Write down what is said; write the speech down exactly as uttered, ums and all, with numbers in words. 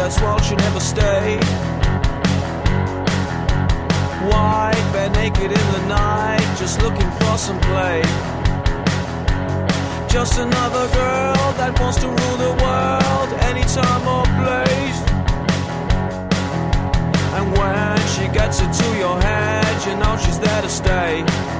this world should never stay. White, bare naked in the night, just looking for some play. Just another girl that wants to rule the world anytime or place. And when she gets it to your head, you know she's there to stay.